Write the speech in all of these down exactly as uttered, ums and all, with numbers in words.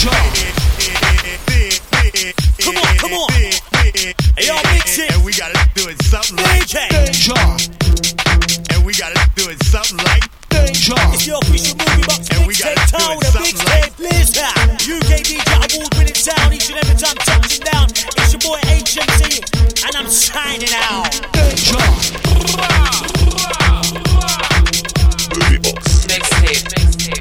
Come on, come on. Hey, y'all mix it. And we gotta do it something like Danger. And we gotta do it something like Danger. It's your official movie box And we mixtape gotta do town it with a something mixtape list. U K D J award-winning sound each and every time touching down. It's your boy H M C, and I'm signing out. Danger. Movie box mixtape. Mixtape.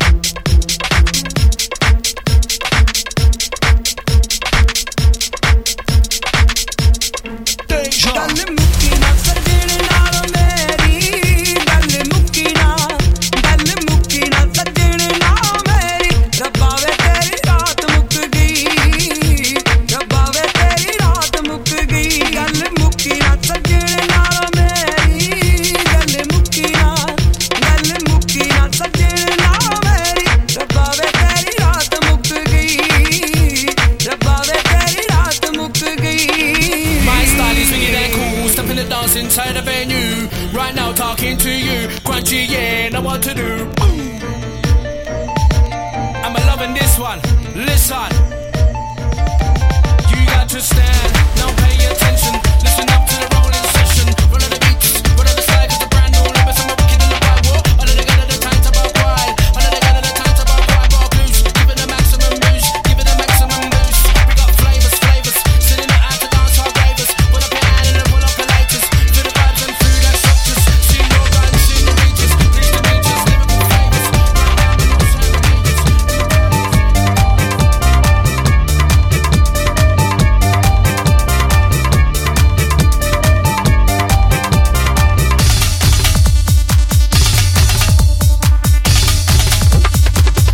Inside the venue, right now talking to you. Crunchy, yeah, know what to do. Boom. I'm loving this one. Listen, you got to stand.